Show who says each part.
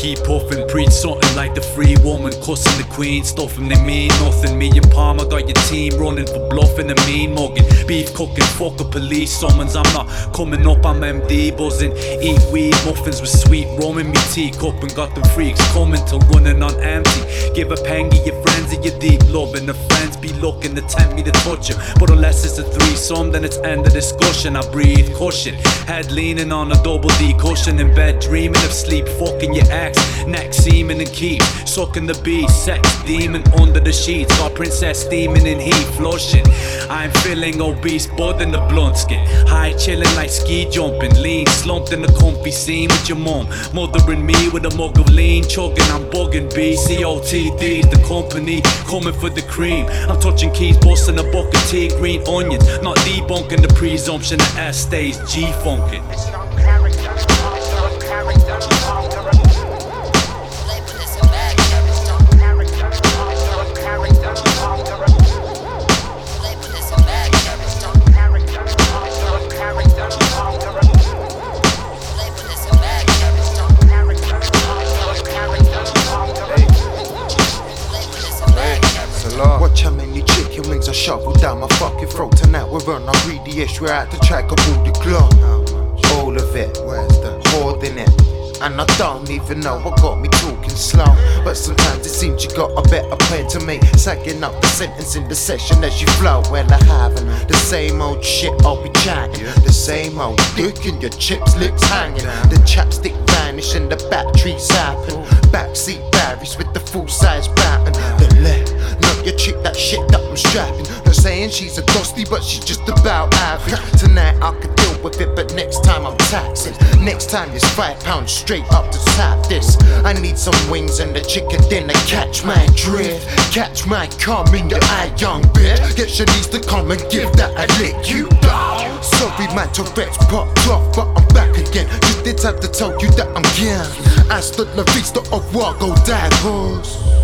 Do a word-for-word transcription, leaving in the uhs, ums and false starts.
Speaker 1: keep puffing, preach something like the free woman, cussing the queen, stuffing they mean nothing. Me and Palmer got your team running for bluffing and mean mugging, beef cooking, fuck a police summons. I'm not coming up, I'm M D buzzing. Eat weed muffins with sweet rum in me teacup, and got them freaks coming till running on empty. Give a pangy your friends of your deep love, and the friends be looking to tempt me to touch you, but unless it's a threesome then it's end of discussion. I breathe cushion, head leaning on a double D cushion, in bed dreaming of sleep, fucking your ex, neck seeming and keep sucking the beast, sex demon under the sheets, got princess steaming in heat flushing. I'm feeling obese, bud in the blunt skin, high chilling like ski jumping, lean slumped in the comfy scene with your mum, mothering me with a mug of lean, chugging. I'm bugging B, C O T D's the company, coming for the cream. I'm touching keys, busting a bucket of tea, green onions, not debunking the presumption that S stays G-funking.
Speaker 2: Watch how many chicken wings I shovel down my fucking throat. Tonight we're on our greedy-ish, we're at the track of all the glow. All of it, where's the hoarding it? And I don't even know what got me talking slow, but sometimes it seems you got a better plan to me, sagging up the sentence in the session as you flow. Well, I haven't the same old shit I'll be chatting, the same old dick and your chips lips hanging, the chapstick vanish and the batteries happen, backseat Barry's with the full-size baton, the left. Not your chick, that shit that I'm strapping. Not saying she's a dosty, but she's just about average. Tonight I could deal with it, but next time I'm taxing. Next time it's five pounds straight up to tap this. I need some wings and a chicken dinner. Catch my drift, catch my cum in your eye, young bitch. Get your niece to come and give that a lick, you dog. Sorry, my Tourette's popped off, but I'm back again. Just did have to tell you that I'm gone. I stood la vista of Wago Divers.